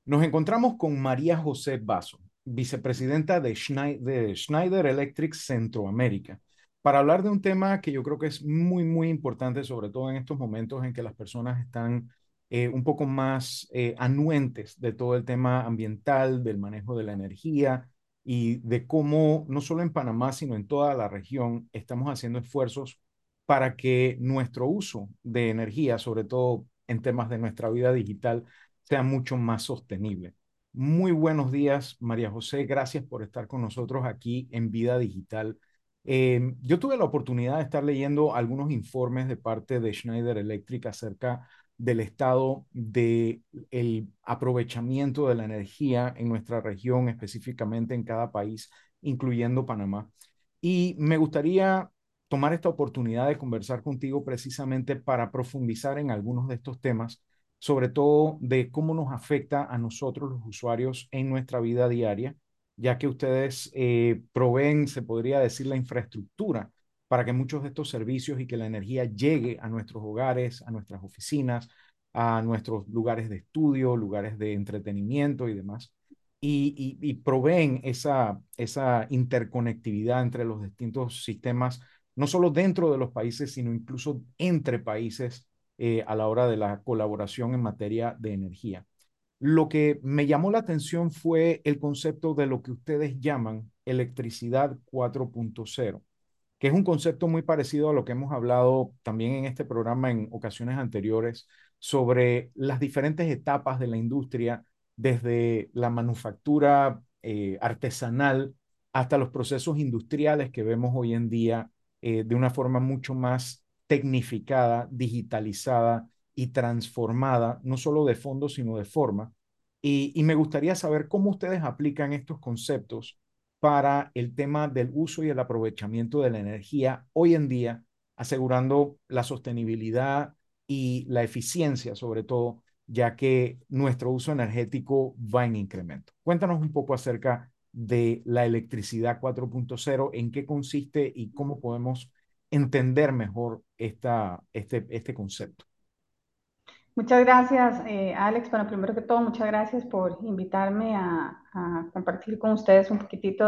Nos encontramos con María José Basso, vicepresidenta de Schneider Electric Centroamérica, para hablar de un tema que yo creo que es muy, muy importante, sobre todo en estos momentos en que las personas están un poco más anuentes de todo el tema ambiental, del manejo de la energía y de cómo, no solo en Panamá, sino en toda la región, estamos haciendo esfuerzos para que nuestro uso de energía, sobre todo en temas de nuestra vida digital, sea mucho más sostenible. Muy buenos días, María José. Gracias por estar con nosotros aquí en Vida Digital. Yo tuve la oportunidad de estar leyendo algunos informes de parte de Schneider Electric acerca del estado del aprovechamiento de la energía en nuestra región, específicamente en cada país, incluyendo Panamá. Y me gustaría tomar esta oportunidad de conversar contigo precisamente para profundizar en algunos de estos temas, sobre todo de cómo nos afecta a nosotros los usuarios en nuestra vida diaria, ya que ustedes proveen, se podría decir, la infraestructura para que muchos de estos servicios y que la energía llegue a nuestros hogares, a nuestras oficinas, a nuestros lugares de estudio, lugares de entretenimiento y demás. Y proveen esa interconectividad entre los distintos sistemas, no solo dentro de los países, sino incluso entre países a la hora de la colaboración en materia de energía. Lo que me llamó la atención fue el concepto de lo que ustedes llaman electricidad 4.0, que es un concepto muy parecido a lo que hemos hablado también en este programa en ocasiones anteriores sobre las diferentes etapas de la industria, desde la manufactura artesanal hasta los procesos industriales que vemos hoy en día de una forma mucho más tecnificada, digitalizada y transformada, no solo de fondo, sino de forma. Y me gustaría saber cómo ustedes aplican estos conceptos para el tema del uso y el aprovechamiento de la energía hoy en día, asegurando la sostenibilidad y la eficiencia, sobre todo, ya que nuestro uso energético va en incremento. Cuéntanos un poco acerca de la electricidad 4.0, en qué consiste y cómo podemos entender mejor este concepto. Muchas gracias, Alex. Bueno, primero que todo, muchas gracias por invitarme a compartir con ustedes un poquitito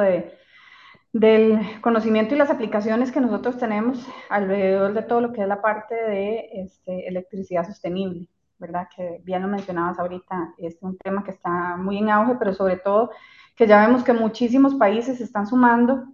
del conocimiento y las aplicaciones que nosotros tenemos alrededor de todo lo que es la parte de electricidad sostenible, ¿verdad? Que bien lo mencionabas ahorita, es un tema que está muy en auge, pero sobre todo que ya vemos que muchísimos países se están sumando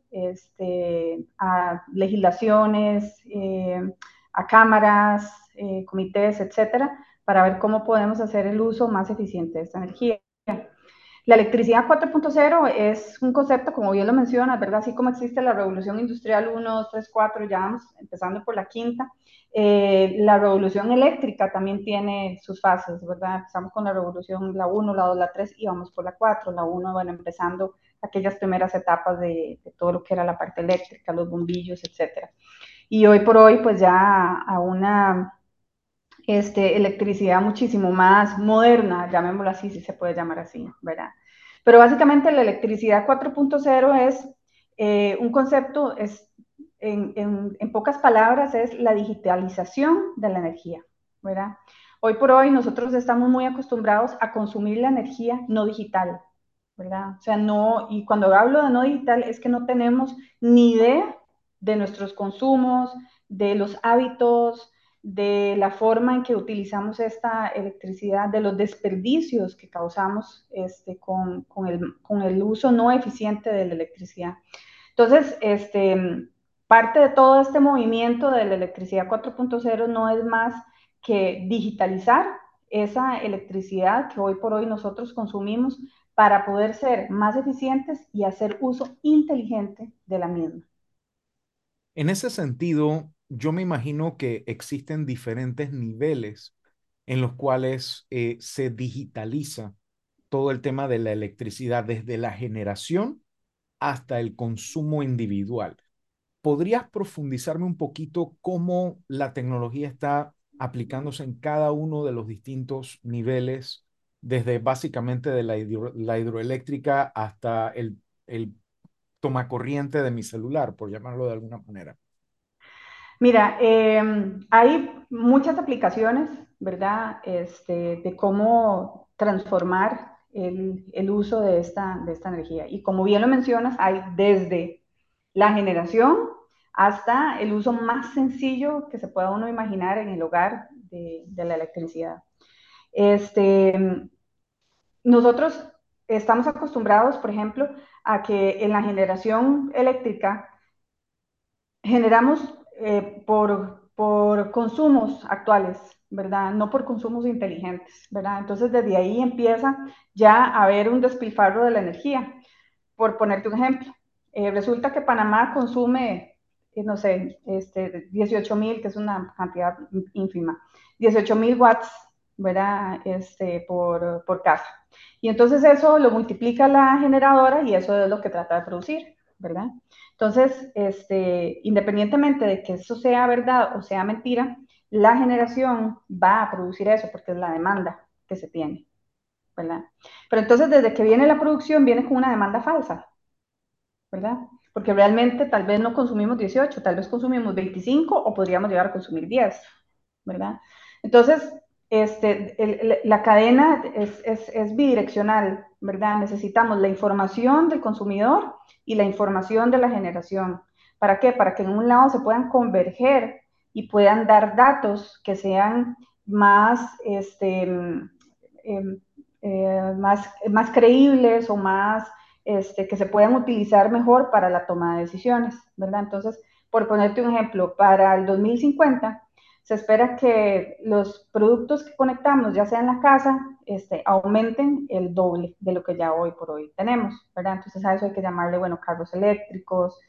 a legislaciones, a cámaras, comités, etcétera, para ver cómo podemos hacer el uso más eficiente de esta energía. La electricidad 4.0 es un concepto, como bien lo mencionas, ¿verdad? Así como existe la revolución industrial 1, 2, 3, 4, ya vamos empezando por la quinta. La revolución eléctrica también tiene sus fases, ¿verdad? Empezamos con la revolución la 1, la 2, la 3 y vamos por la 4. La 1, bueno, empezando aquellas primeras etapas de todo lo que era la parte eléctrica, los bombillos, etcétera. Y hoy por hoy, pues ya a una electricidad muchísimo más moderna, llamémoslo así, si se puede llamar así, ¿verdad? Pero básicamente la electricidad 4.0 es un concepto, en pocas palabras, es la digitalización de la energía, ¿verdad? Hoy por hoy nosotros estamos muy acostumbrados a consumir la energía no digital, ¿verdad? O sea, no, y cuando hablo de no digital es que no tenemos ni idea de nuestros consumos, de los hábitos, de la forma en que utilizamos esta electricidad, de los desperdicios que causamos con el uso no eficiente de la electricidad. Entonces, parte de todo este movimiento de la electricidad 4.0 no es más que digitalizar esa electricidad que hoy por hoy nosotros consumimos para poder ser más eficientes y hacer uso inteligente de la misma. En ese sentido, yo me imagino que existen diferentes niveles en los cuales se digitaliza todo el tema de la electricidad, desde la generación hasta el consumo individual. ¿Podrías profundizarme un poquito cómo la tecnología está aplicándose en cada uno de los distintos niveles, desde básicamente de la hidroeléctrica hasta el tomacorriente de mi celular, por llamarlo de alguna manera? Mira, hay muchas aplicaciones, ¿verdad? De cómo transformar el uso de esta energía. Y como bien lo mencionas, hay desde la generación hasta el uso más sencillo que se pueda uno imaginar en el hogar de la electricidad. Este, nosotros estamos acostumbrados, por ejemplo, a que en la generación eléctrica generamos por consumos actuales, ¿verdad? No por consumos inteligentes, ¿verdad? Entonces desde ahí empieza ya a haber un despilfarro de la energía. Por ponerte un ejemplo, resulta que Panamá consume, no sé, 18,000, que es una cantidad ínfima, 18,000 watts, ¿verdad? Por casa. Y entonces eso lo multiplica la generadora y eso es lo que trata de producir, ¿verdad? Entonces, independientemente de que eso sea verdad o sea mentira, la generación va a producir eso porque es la demanda que se tiene, ¿verdad? Pero entonces, desde que viene la producción, viene con una demanda falsa, ¿verdad? Porque realmente tal vez no consumimos 18, tal vez consumimos 25 o podríamos llegar a consumir 10, ¿verdad? Entonces, la cadena es bidireccional, ¿verdad? Necesitamos la información del consumidor y la información de la generación. ¿Para qué? Para que en un lado se puedan converger y puedan dar datos que sean más, más creíbles o más que se puedan utilizar mejor para la toma de decisiones, ¿verdad? Entonces, por ponerte un ejemplo, para el 2050 se espera que los productos que conectamos, ya sea en la casa, aumenten el doble de lo que ya hoy por hoy tenemos, ¿verdad? Entonces a eso hay que llamarle, bueno, carros eléctricos,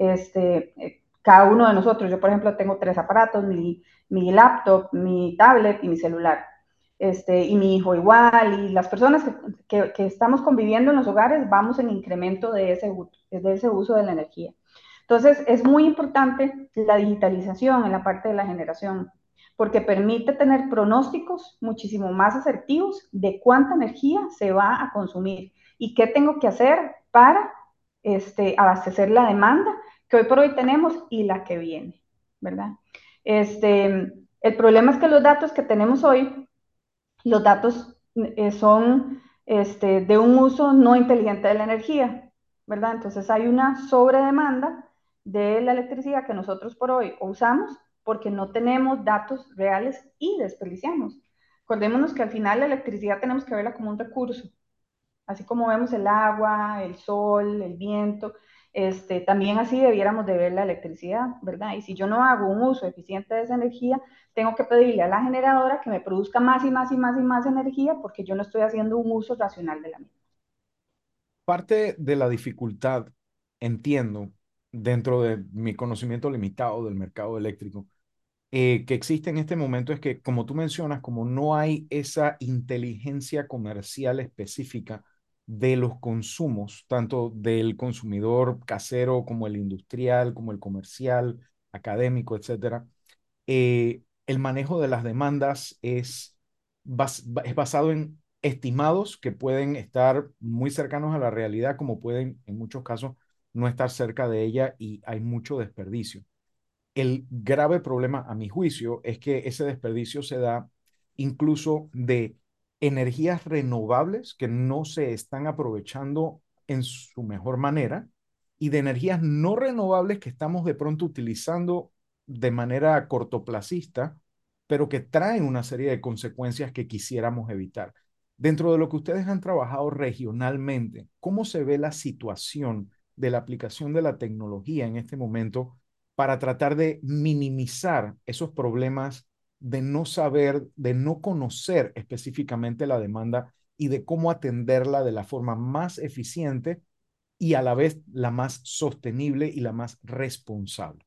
cada uno de nosotros, yo por ejemplo tengo 3 aparatos, mi laptop, mi tablet y mi celular. Y mi hijo igual, y las personas que estamos conviviendo en los hogares vamos en incremento de ese uso de la energía. Entonces, es muy importante la digitalización en la parte de la generación, porque permite tener pronósticos muchísimo más asertivos de cuánta energía se va a consumir y qué tengo que hacer para abastecer la demanda que hoy por hoy tenemos y la que viene, ¿verdad? El problema es que los datos que tenemos hoy, los datos son de un uso no inteligente de la energía, ¿verdad? Entonces hay una sobredemanda de la electricidad que nosotros por hoy usamos porque no tenemos datos reales y desperdiciamos. Acordémonos que al final la electricidad tenemos que verla como un recurso, así como vemos el agua, el sol, el viento, también así debiéramos de ver la electricidad, ¿verdad? Y si yo no hago un uso eficiente de esa energía, tengo que pedirle a la generadora que me produzca más y más y más y más energía porque yo no estoy haciendo un uso racional de la misma. Parte de la dificultad, entiendo, dentro de mi conocimiento limitado del mercado eléctrico, que existe en este momento es que, como tú mencionas, como no hay esa inteligencia comercial específica de los consumos, tanto del consumidor casero como el industrial, como el comercial, académico, etcétera, el manejo de las demandas es basado en estimados que pueden estar muy cercanos a la realidad, como pueden en muchos casos no estar cerca de ella y hay mucho desperdicio. El grave problema, a mi juicio, es que ese desperdicio se da incluso de energías renovables que no se están aprovechando en su mejor manera y de energías no renovables que estamos de pronto utilizando de manera cortoplacista, pero que traen una serie de consecuencias que quisiéramos evitar. Dentro de lo que ustedes han trabajado regionalmente, ¿cómo se ve la situación de la aplicación de la tecnología en este momento para tratar de minimizar esos problemas de no saber, de no conocer específicamente la demanda y de cómo atenderla de la forma más eficiente y a la vez la más sostenible y la más responsable?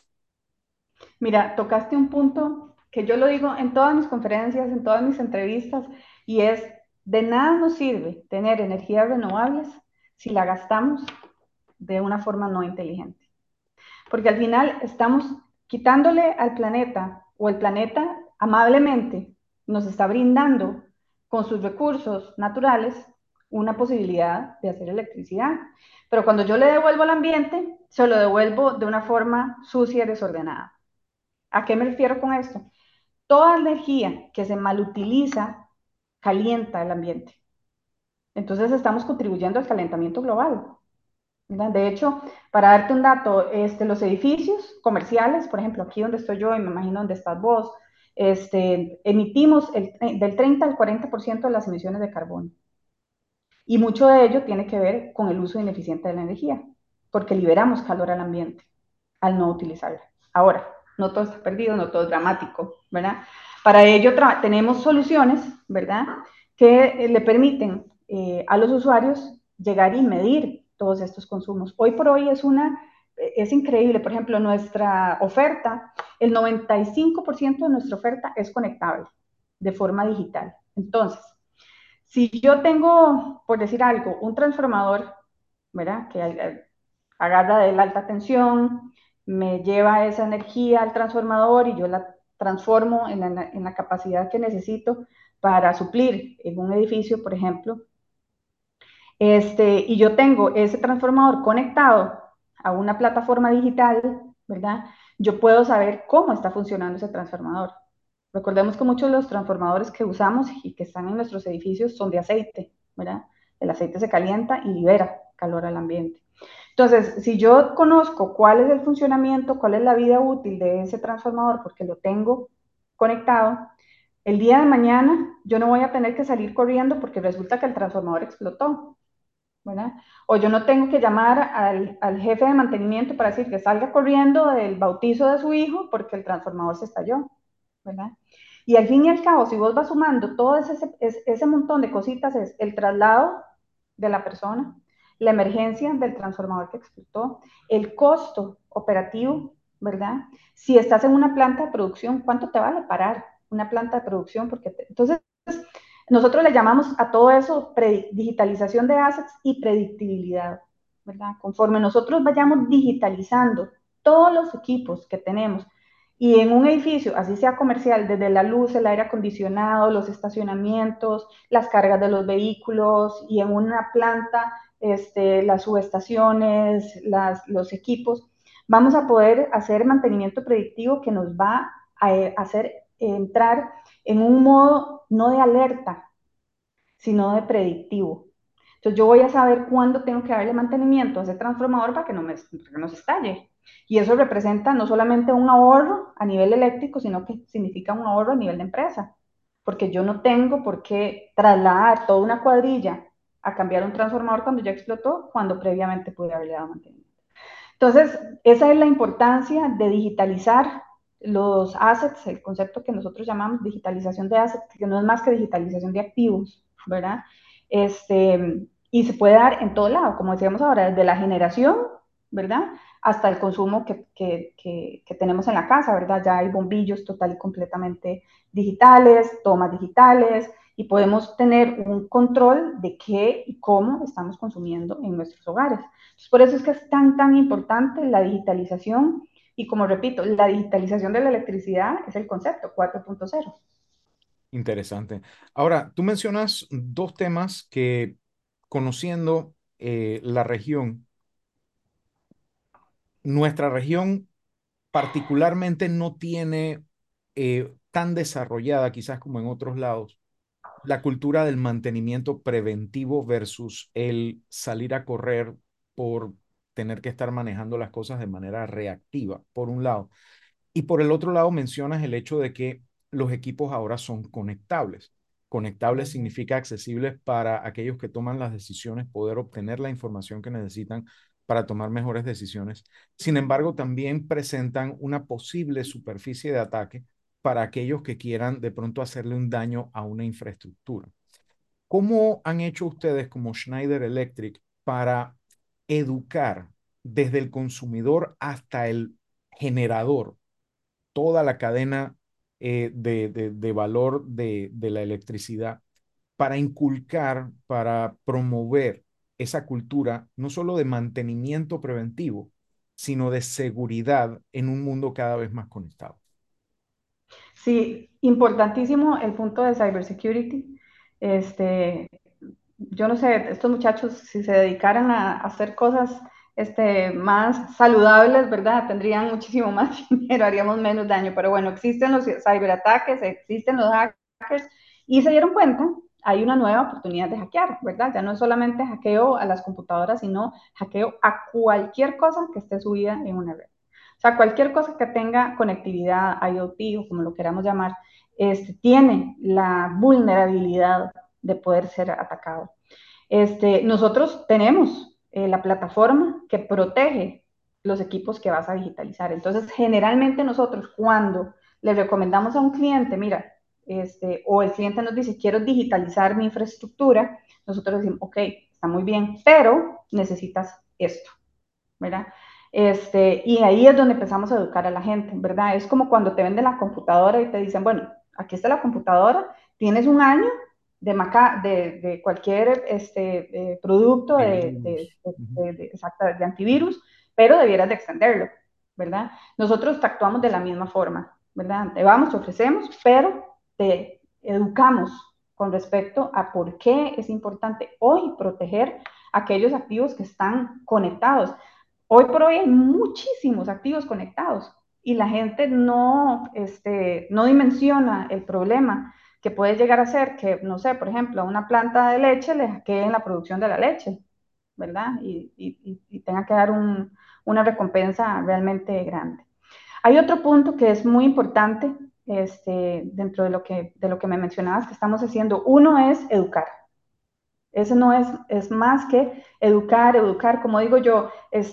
Mira, tocaste un punto que yo lo digo en todas mis conferencias, en todas mis entrevistas, y es, de nada nos sirve tener energías renovables si la gastamos de una forma no inteligente. Porque al final estamos quitándole al planeta, o el planeta amablemente nos está brindando con sus recursos naturales una posibilidad de hacer electricidad. Pero cuando yo le devuelvo al ambiente, se lo devuelvo de una forma sucia y desordenada. ¿A qué me refiero con esto? Toda energía que se malutiliza calienta el ambiente. Entonces estamos contribuyendo al calentamiento global, ¿verdad? De hecho, para darte un dato, los edificios comerciales, por ejemplo, aquí donde estoy yo y me imagino donde estás vos, emitimos del 30 al 40% de las emisiones de carbono. Y mucho de ello tiene que ver con el uso ineficiente de la energía, porque liberamos calor al ambiente al no utilizarla. Ahora, no todo está perdido, no todo es dramático, ¿verdad? Para ello tenemos soluciones, ¿verdad? Que le permiten a los usuarios llegar y medir todos estos consumos. Hoy por hoy es increíble, por ejemplo, nuestra oferta, el 95% de nuestra oferta es conectable de forma digital. Entonces, si yo tengo, por decir algo, un transformador, ¿verdad? Que agarra de la alta tensión, me lleva esa energía al transformador y yo la transformo en la capacidad que necesito para suplir en un edificio, por ejemplo. Y yo tengo ese transformador conectado a una plataforma digital, ¿verdad? Yo puedo saber cómo está funcionando ese transformador. Recordemos que muchos de los transformadores que usamos y que están en nuestros edificios son de aceite, ¿verdad? El aceite se calienta y libera calor al ambiente. Entonces, si yo conozco cuál es el funcionamiento, cuál es la vida útil de ese transformador, porque lo tengo conectado, el día de mañana yo no voy a tener que salir corriendo porque resulta que el transformador explotó, ¿verdad? O yo no tengo que llamar al jefe de mantenimiento para decir que salga corriendo del bautizo de su hijo porque el transformador se estalló, ¿verdad? Y al fin y al cabo, si vos vas sumando todo ese montón de cositas, es el traslado de la persona, la emergencia del transformador que explotó, el costo operativo, ¿verdad? Si estás en una planta de producción, ¿cuánto te vale parar una planta de producción? Entonces, nosotros le llamamos a todo eso digitalización de assets y predictibilidad, ¿verdad? Conforme nosotros vayamos digitalizando todos los equipos que tenemos y en un edificio, así sea comercial, desde la luz, el aire acondicionado, los estacionamientos, las cargas de los vehículos y en una planta, las subestaciones, los equipos, vamos a poder hacer mantenimiento predictivo que nos va a hacer entrar en un modo no de alerta, sino de predictivo. Entonces yo voy a saber cuándo tengo que darle mantenimiento a ese transformador para que no se estalle. Y eso representa no solamente un ahorro a nivel eléctrico, sino que significa un ahorro a nivel de empresa. Porque yo no tengo por qué trasladar toda una cuadrilla a cambiar un transformador cuando ya explotó, cuando previamente pude haberle dado mantenimiento. Entonces, esa es la importancia de digitalizar los assets, el concepto que nosotros llamamos digitalización de assets, que no es más que digitalización de activos, ¿verdad? Y se puede dar en todo lado, como decíamos ahora, desde la generación, ¿verdad? Hasta el consumo que tenemos en la casa, ¿verdad? Ya hay bombillos total y completamente digitales, tomas digitales, y podemos tener un control de qué y cómo estamos consumiendo en nuestros hogares. Entonces, por eso es que es tan importante la digitalización y como repito, la digitalización de la electricidad es el concepto 4.0. Interesante. Ahora, tú mencionas dos temas que, conociendo la región, nuestra región particularmente no tiene tan desarrollada, quizás como en otros lados, la cultura del mantenimiento preventivo versus el salir a correr por tener que estar manejando las cosas de manera reactiva, por un lado. Y por el otro lado mencionas el hecho de que los equipos ahora son conectables. Conectables significa accesibles para aquellos que toman las decisiones, poder obtener la información que necesitan para tomar mejores decisiones. Sin embargo, también presentan una posible superficie de ataque para aquellos que quieran de pronto hacerle un daño a una infraestructura. ¿Cómo han hecho ustedes como Schneider Electric para educar desde el consumidor hasta el generador toda la cadena de valor de la electricidad para inculcar, para promover esa cultura, no solo de mantenimiento preventivo, sino de seguridad en un mundo cada vez más conectado? Sí, importantísimo el punto de cybersecurity. Este, yo no sé, estos muchachos, si se dedicaran a hacer cosas más saludables, ¿verdad? Tendrían muchísimo más dinero, haríamos menos daño. Pero bueno, existen los ciberataques, existen los hackers, y se dieron cuenta hay una nueva oportunidad de hackear, ¿verdad? Ya no es solamente hackeo a las computadoras, sino hackeo a cualquier cosa que esté subida en una red. O sea, cualquier cosa que tenga conectividad, IoT o como lo queramos llamar, tiene la vulnerabilidad de poder ser atacado. Nosotros tenemos la plataforma que protege los equipos que vas a digitalizar. Entonces, generalmente nosotros cuando le recomendamos a un cliente, mira, o el cliente nos dice, quiero digitalizar mi infraestructura, nosotros decimos, ok, está muy bien, pero necesitas esto, ¿verdad? Y ahí es donde empezamos a educar a la gente, ¿verdad? Es como cuando te venden la computadora y te dicen, bueno, aquí está la computadora, tienes un año de cualquier producto Antivirus. de antivirus, pero debieras de extenderlo, ¿verdad? Nosotros te actuamos de la misma forma, ¿verdad? Te vamos, te ofrecemos, pero te educamos con respecto a por qué es importante hoy proteger aquellos activos que están conectados. Hoy por hoy hay muchísimos activos conectados y la gente no dimensiona el problema que puede llegar a ser que, no sé, por ejemplo, a una planta de leche le hackeen la producción de la leche, ¿verdad? Y tenga que dar una recompensa realmente grande. Hay otro punto que es muy importante dentro de lo que me mencionabas que estamos haciendo. Uno es educar. Eso no es más que educar, como digo yo,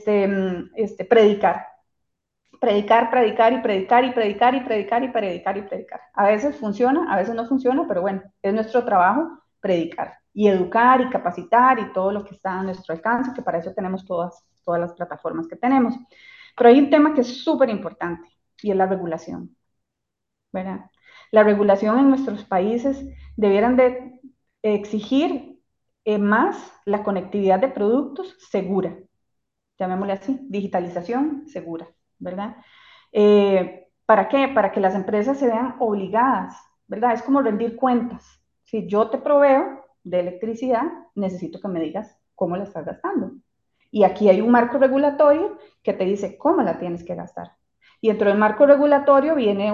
predicar. Predicar, predicar y predicar y predicar y predicar y predicar y predicar. A veces funciona, a veces no funciona, pero bueno, es nuestro trabajo predicar y educar y capacitar y todo lo que está a nuestro alcance, que para eso tenemos todas las plataformas que tenemos. Pero hay un tema que es súper importante y es la regulación, ¿verdad? La regulación en nuestros países debieran de exigir más la conectividad de productos segura, llamémosle así, digitalización segura, ¿verdad? ¿Para qué? Para que las empresas se vean obligadas, ¿verdad? Es como rendir cuentas. Si yo te proveo de electricidad, necesito que me digas cómo la estás gastando. Y aquí hay un marco regulatorio que te dice cómo la tienes que gastar. Y dentro del marco regulatorio viene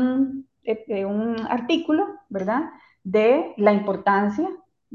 un artículo, ¿verdad? De la importancia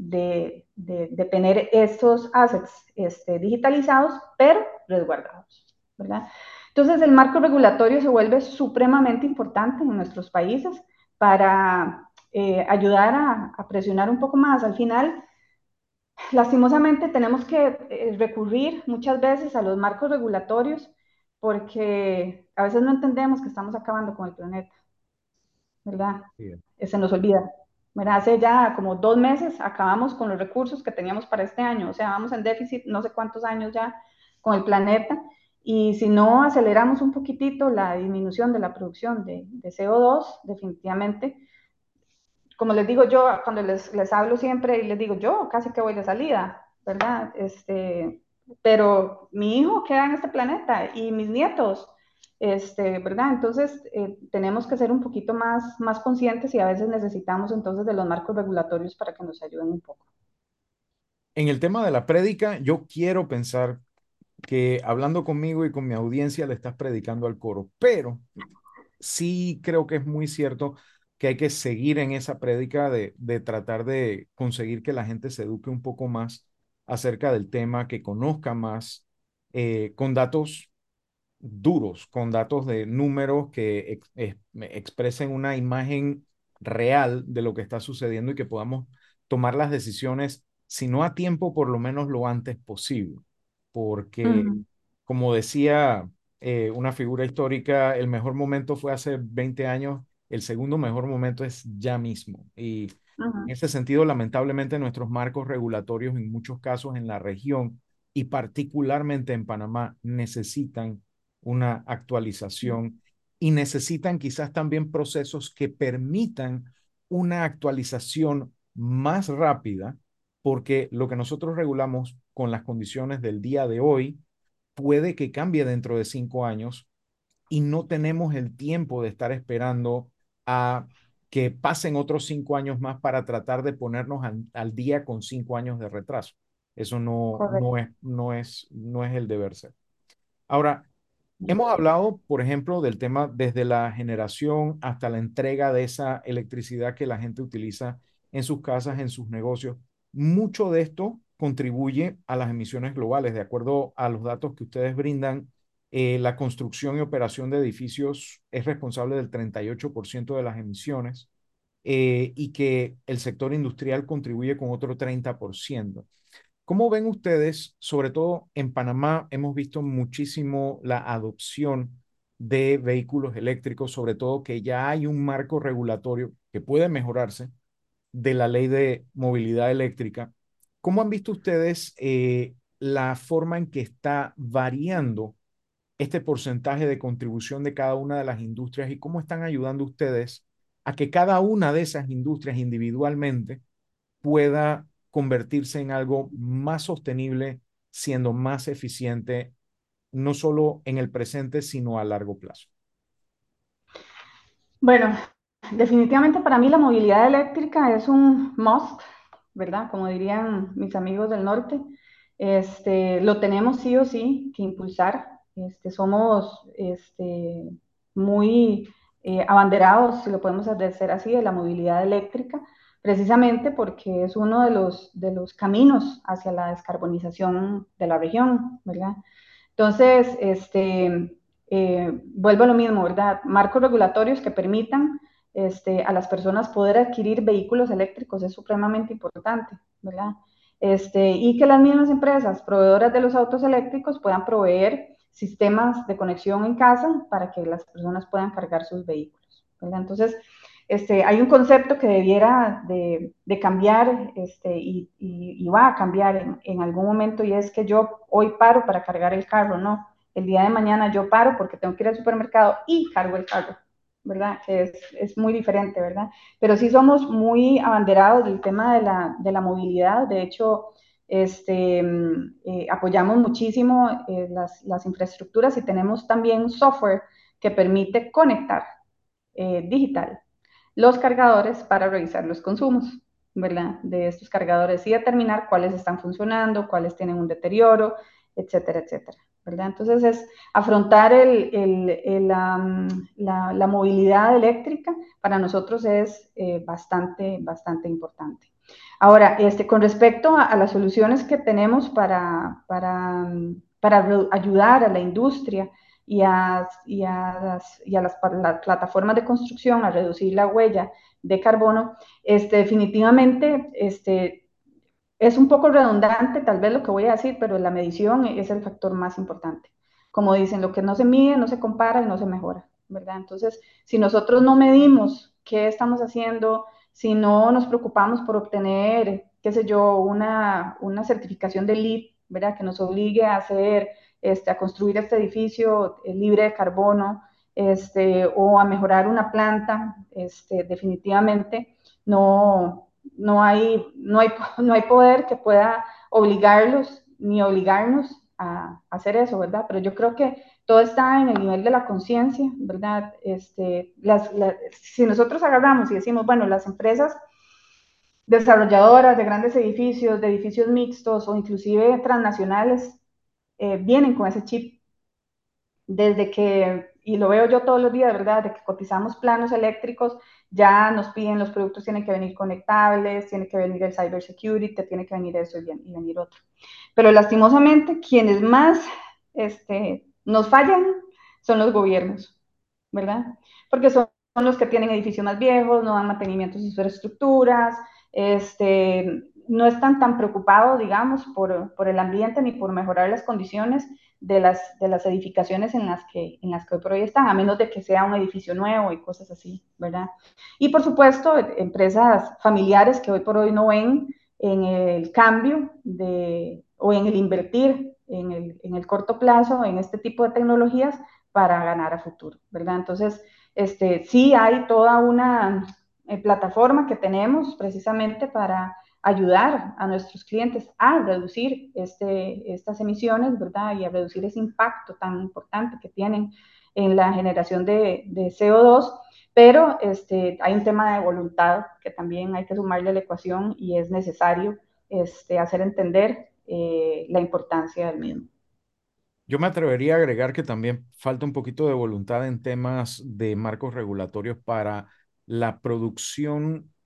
de tener estos assets digitalizados, pero resguardados, ¿verdad? Entonces, el marco regulatorio se vuelve supremamente importante en nuestros países para ayudar a presionar un poco más. Al final, lastimosamente, tenemos que recurrir muchas veces a los marcos regulatorios porque a veces no entendemos que estamos acabando con el planeta, ¿verdad? Bien. Se nos olvida. ¿Verdad? Hace ya como 2 meses acabamos con los recursos que teníamos para este año, o sea, vamos en déficit no sé cuántos años ya con el planeta, y si no aceleramos un poquitito la disminución de la producción de CO2, definitivamente, como les digo yo, cuando les hablo siempre y les digo, yo casi que voy de salida, ¿verdad? Pero mi hijo queda en este planeta y mis nietos, ¿verdad? Entonces, tenemos que ser un poquito más conscientes y a veces necesitamos entonces de los marcos regulatorios para que nos ayuden un poco. En el tema de la prédica, yo quiero pensar que hablando conmigo y con mi audiencia le estás predicando al coro, pero sí creo que es muy cierto que hay que seguir en esa prédica de tratar de conseguir que la gente se eduque un poco más acerca del tema, que conozca más con datos duros, con datos de números que expresen una imagen real de lo que está sucediendo y que podamos tomar las decisiones, si no a tiempo, por lo menos lo antes posible. Porque, Ujú, como decía una figura histórica, el mejor momento fue hace 20 años, el segundo mejor momento es ya mismo. Y en ujú, ese sentido, lamentablemente, nuestros marcos regulatorios en muchos casos en la región y particularmente en Panamá necesitan una actualización y necesitan quizás también procesos que permitan una actualización más rápida, porque lo que nosotros regulamos con las condiciones del día de hoy puede que cambie dentro de 5 años y no tenemos el tiempo de estar esperando a que pasen otros 5 años más para tratar de ponernos al día con 5 años de retraso. Eso correcto. no es el deber ser. Ahora, hemos hablado, por ejemplo, del tema desde la generación hasta la entrega de esa electricidad que la gente utiliza en sus casas, en sus negocios. Mucho de esto contribuye a las emisiones globales. De acuerdo a los datos que ustedes brindan, la construcción y operación de edificios es responsable del 38% de las emisiones, y que el sector industrial contribuye con otro 30%. ¿Cómo ven ustedes, sobre todo en Panamá, hemos visto muchísimo la adopción de vehículos eléctricos, sobre todo que ya hay un marco regulatorio que puede mejorarse de la ley de movilidad eléctrica? ¿Cómo han visto ustedes la forma en que está variando este porcentaje de contribución de cada una de las industrias y cómo están ayudando ustedes a que cada una de esas industrias individualmente pueda convertirse en algo más sostenible, siendo más eficiente, no solo en el presente, sino a largo plazo? Bueno, definitivamente para mí la movilidad eléctrica es un must, ¿verdad? Como dirían mis amigos del norte. Lo tenemos sí o sí que impulsar. Somos muy abanderados, si lo podemos hacer así, de la movilidad eléctrica, precisamente porque es uno de los caminos hacia la descarbonización de la región, ¿verdad? Entonces, vuelvo a lo mismo, ¿verdad? Marcos regulatorios que permitan a las personas poder adquirir vehículos eléctricos es supremamente importante, ¿verdad? Y que las mismas empresas proveedoras de los autos eléctricos puedan proveer sistemas de conexión en casa para que las personas puedan cargar sus vehículos, ¿verdad? Entonces, hay un concepto que debiera de cambiar y va a cambiar en algún momento y es que yo hoy paro para cargar el carro, no. El día de mañana yo paro porque tengo que ir al supermercado y cargo el carro, ¿verdad? Que es muy diferente, ¿verdad? Pero sí somos muy abanderados del tema de la movilidad. De hecho, apoyamos muchísimo las infraestructuras y tenemos también software que permite conectar digital los cargadores para revisar los consumos, ¿verdad? De estos cargadores y determinar cuáles están funcionando, cuáles tienen un deterioro, etcétera, etcétera, ¿verdad? Entonces es afrontar la movilidad eléctrica para nosotros es bastante importante. Ahora, con respecto a las soluciones que tenemos para ayudar a la industria las plataformas de construcción a reducir la huella de carbono, definitivamente es un poco redundante tal vez lo que voy a decir, pero la medición es el factor más importante. Como dicen, lo que no se mide, no se compara y no se mejora, ¿verdad? Entonces, si nosotros no medimos qué estamos haciendo, si no nos preocupamos por obtener, qué sé yo, una certificación de LEED, ¿verdad? Que nos obligue a hacer, a construir este edificio libre de carbono, o a mejorar una planta, definitivamente no hay poder que pueda obligarlos ni obligarnos a hacer eso, ¿verdad? Pero yo creo que todo está en el nivel de la conciencia, ¿verdad? Si nosotros agarramos y decimos, bueno, las empresas desarrolladoras de grandes edificios, de edificios mixtos o inclusive transnacionales, vienen con ese chip desde que, y lo veo yo todos los días, ¿verdad? De que cotizamos planos eléctricos, ya nos piden los productos tienen que venir conectables, tiene que venir el cybersecurity, tiene que venir eso y venir otro. Pero lastimosamente, quienes más nos fallan son los gobiernos, ¿verdad? Porque son los que tienen edificios más viejos, no dan mantenimiento a sus infraestructuras, no están tan preocupados, digamos, por el ambiente ni por mejorar las condiciones de las edificaciones en las que hoy por hoy están, a menos de que sea un edificio nuevo y cosas así, ¿verdad? Y por supuesto, empresas familiares que hoy por hoy no ven en el cambio o en el invertir en el corto plazo en este tipo de tecnologías para ganar a futuro, ¿verdad? Entonces, sí hay toda una plataforma que tenemos precisamente para ayudar a nuestros clientes a reducir estas emisiones, ¿verdad? Y a reducir ese impacto tan importante que tienen en la generación de CO2, pero hay un tema de voluntad que también hay que sumarle a la ecuación y es necesario hacer entender la importancia del mismo. Yo me atrevería a agregar que también falta un poquito de voluntad en temas de marcos regulatorios para la producción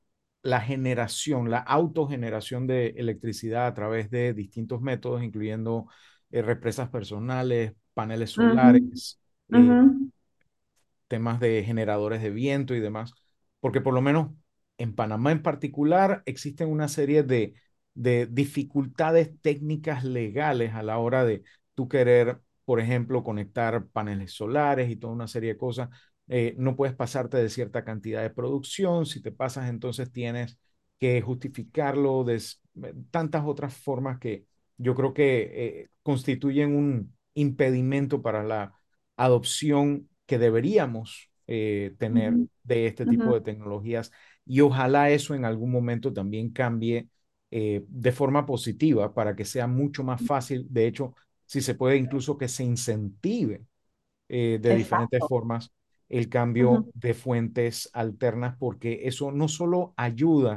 la generación, la autogeneración de electricidad a través de distintos métodos, incluyendo represas personales, paneles Ujú, solares, ujú, temas de generadores de viento y demás, porque por lo menos en Panamá en particular existen una serie de dificultades técnicas legales a la hora de tú querer, por ejemplo, conectar paneles solares y toda una serie de cosas. No puedes pasarte de cierta cantidad de producción. Si te pasas, entonces tienes que justificarlo de tantas otras formas que yo creo que constituyen un impedimento para la adopción que deberíamos tener ujú, de este ujú. tipo de tecnologías y ojalá eso en algún momento también cambie de forma positiva para que sea mucho más fácil. De hecho, si se puede incluso que se incentive de diferentes Exacto. formas el cambio Ujú, de fuentes alternas porque eso no solo ayuda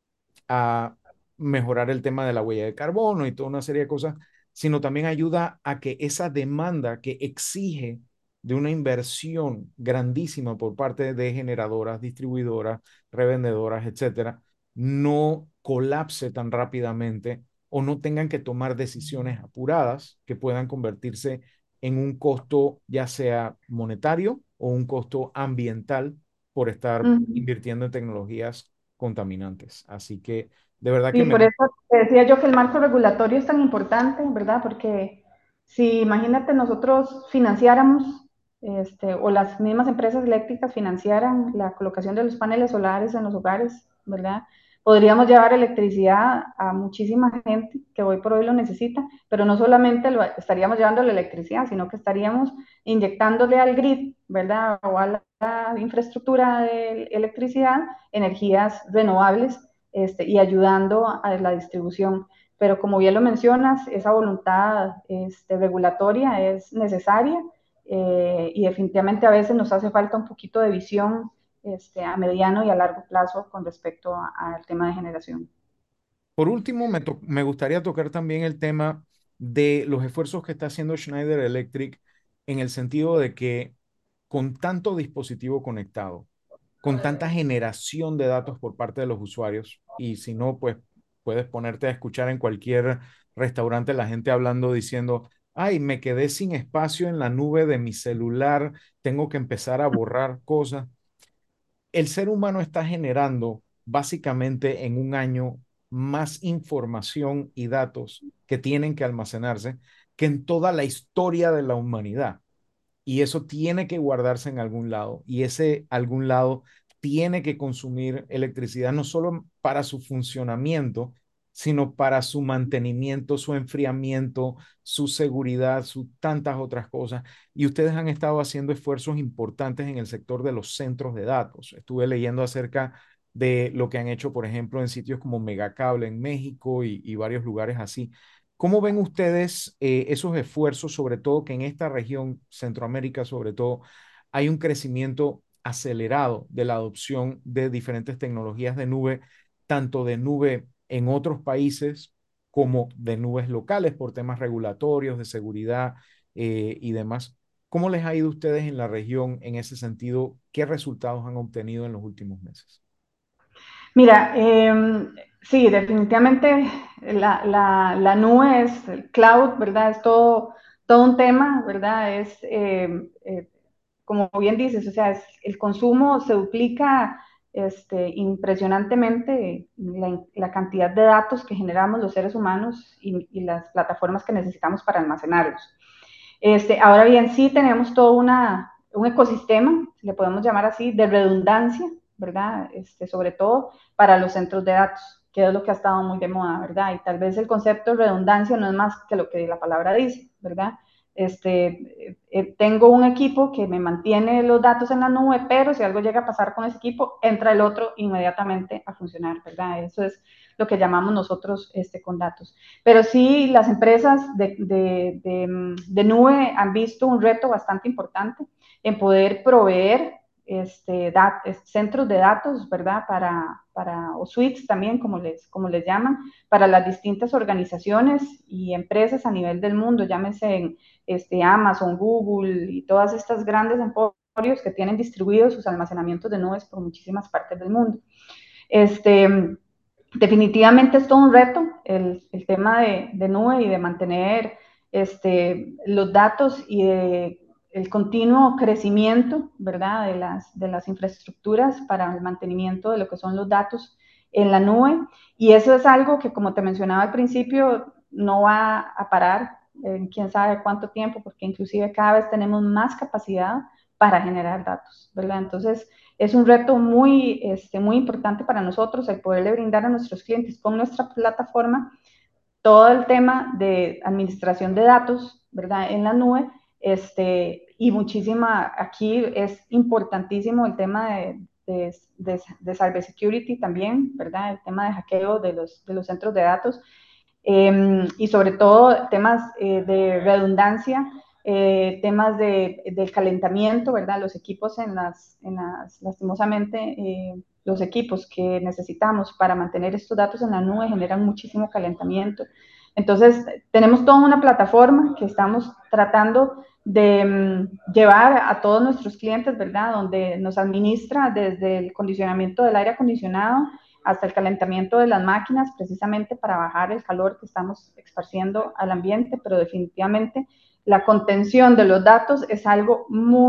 a mejorar el tema de la huella de carbono y toda una serie de cosas, sino también ayuda a que esa demanda que exige de una inversión grandísima por parte de generadoras, distribuidoras, revendedoras, etcétera, no colapse tan rápidamente o no tengan que tomar decisiones apuradas que puedan convertirse en un costo ya sea monetario o un costo ambiental por estar ujú. invirtiendo en tecnologías contaminantes. Así que de verdad que Y me... por eso te decía yo que el marco regulatorio es tan importante, ¿verdad? Porque si imagínate nosotros financiáramos, o las mismas empresas eléctricas financiaran la colocación de los paneles solares en los hogares, ¿verdad? Podríamos llevar electricidad a muchísima gente que hoy por hoy lo necesita, pero no solamente estaríamos llevando la electricidad, sino que estaríamos inyectándole al grid, ¿verdad? O a la infraestructura de electricidad energías renovables y ayudando a la distribución. Pero como bien lo mencionas, esa voluntad regulatoria es necesaria y definitivamente a veces nos hace falta un poquito de visión a mediano y a largo plazo con respecto al tema de generación. Por último, me gustaría tocar también el tema de los esfuerzos que está haciendo Schneider Electric en el sentido de que con tanto dispositivo conectado, con tanta generación de datos por parte de los usuarios, y si no, pues puedes ponerte a escuchar en cualquier restaurante la gente hablando diciendo, ay, me quedé sin espacio en la nube de mi celular, tengo que empezar a borrar cosas. El ser humano está generando básicamente en un año más información y datos que tienen que almacenarse que en toda la historia de la humanidad y eso tiene que guardarse en algún lado y ese algún lado tiene que consumir electricidad no solo para su funcionamiento, sino para su mantenimiento, su enfriamiento, su seguridad, su tantas otras cosas. Y ustedes han estado haciendo esfuerzos importantes en el sector de los centros de datos. Estuve leyendo acerca de lo que han hecho, por ejemplo, en sitios como Megacable en México y varios lugares así. ¿Cómo ven ustedes esos esfuerzos, sobre todo que en esta región, Centroamérica sobre todo, hay un crecimiento acelerado de la adopción de diferentes tecnologías de nube, tanto de nube en otros países como de nubes locales por temas regulatorios, de seguridad y demás? ¿Cómo les ha ido a ustedes en la región en ese sentido? ¿Qué resultados han obtenido en los últimos meses? Mira, sí, definitivamente la nube es el cloud, ¿verdad? Es todo un tema, ¿verdad? Como bien dices, o sea, el consumo se duplica impresionantemente la cantidad de datos que generamos los seres humanos y las plataformas que necesitamos para almacenarlos. Ahora bien, sí tenemos todo un ecosistema, si le podemos llamar así, de redundancia, ¿verdad? Sobre todo para los centros de datos, que es lo que ha estado muy de moda, ¿verdad? Y tal vez el concepto de redundancia no es más que lo que la palabra dice, ¿verdad? Tengo un equipo que me mantiene los datos en la nube, pero si algo llega a pasar con ese equipo, entra el otro inmediatamente a funcionar, ¿verdad? Eso es lo que llamamos nosotros con datos. Pero sí, las empresas de nube han visto un reto bastante importante en poder proveer centros de datos, ¿verdad? O suites también, como les llaman, para las distintas organizaciones y empresas a nivel del mundo, llámese en Amazon, Google y todas estas grandes emporios que tienen distribuidos sus almacenamientos de nubes por muchísimas partes del mundo. Este, definitivamente es todo un reto el tema de nube y de mantener los datos y de el continuo crecimiento, ¿verdad? De las infraestructuras para el mantenimiento de lo que son los datos en la nube. Y eso es algo que, como te mencionaba al principio, no va a parar en quién sabe cuánto tiempo, porque inclusive cada vez tenemos más capacidad para generar datos, ¿verdad? Entonces, es un reto muy importante para nosotros el poderle brindar a nuestros clientes con nuestra plataforma todo el tema de administración de datos, ¿verdad? En la nube, y muchísima, aquí es importantísimo el tema de cybersecurity también, ¿verdad? El tema de hackeo de los centros de datos y sobre todo temas de redundancia, temas del calentamiento, ¿verdad? Los equipos lastimosamente, los equipos que necesitamos para mantener estos datos en la nube generan muchísimo calentamiento. Entonces, tenemos toda una plataforma que estamos tratando de llevar a todos nuestros clientes, ¿verdad? Donde nos administra desde el condicionamiento del aire acondicionado hasta el calentamiento de las máquinas, precisamente para bajar el calor que estamos esparciendo al ambiente, pero definitivamente la contención de los datos es algo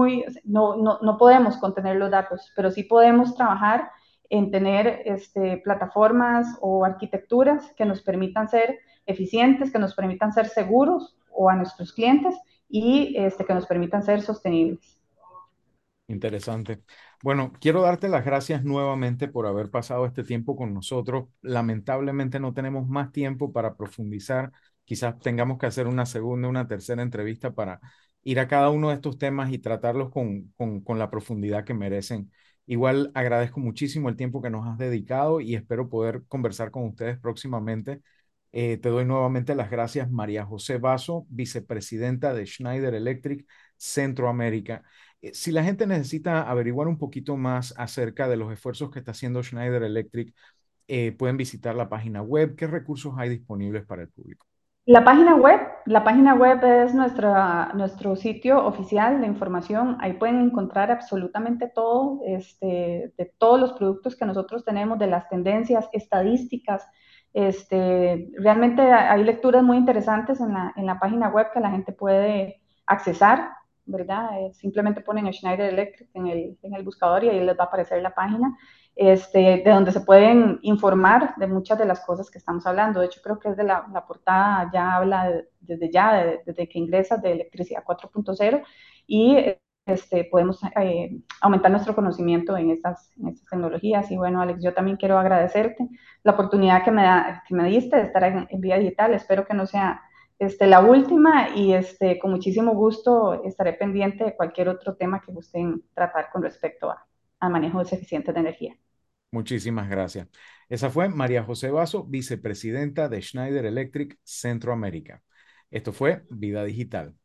no podemos contener los datos, pero sí podemos trabajar en tener plataformas o arquitecturas que nos permitan ser eficientes, que nos permitan ser seguros o a nuestros clientes y que nos permitan ser sostenibles. Interesante. Bueno, quiero darte las gracias nuevamente por haber pasado este tiempo con nosotros. Lamentablemente no tenemos más tiempo para profundizar. Quizás tengamos que hacer una segunda, una tercera entrevista para ir a cada uno de estos temas y tratarlos con la profundidad que merecen. Igual agradezco muchísimo el tiempo que nos has dedicado y espero poder conversar con ustedes próximamente. Te doy nuevamente las gracias, María José Basso, vicepresidenta de Schneider Electric Centroamérica. Si la gente necesita averiguar un poquito más acerca de los esfuerzos que está haciendo Schneider Electric, pueden visitar la página web. ¿Qué recursos hay disponibles para el público? La página web es nuestro sitio oficial de información. Ahí pueden encontrar absolutamente todo, de todos los productos que nosotros tenemos, de las tendencias, estadísticas. Realmente hay lecturas muy interesantes en la página web que la gente puede accesar, ¿verdad? Simplemente ponen Schneider Electric en el buscador y ahí les va a aparecer la página de donde se pueden informar de muchas de las cosas que estamos hablando. De hecho, creo que es de la portada, ya habla desde que ingresas de electricidad 4.0 y podemos aumentar nuestro conocimiento en en estas tecnologías. Y bueno, Alex, yo también quiero agradecerte la oportunidad que me diste de estar en Vía Digital. Espero que no sea la última y con muchísimo gusto estaré pendiente de cualquier otro tema que gusten tratar con respecto al manejo eficiente de energía. Muchísimas gracias. Esa fue María José Basso, vicepresidenta de Schneider Electric Centroamérica. Esto fue Vida Digital.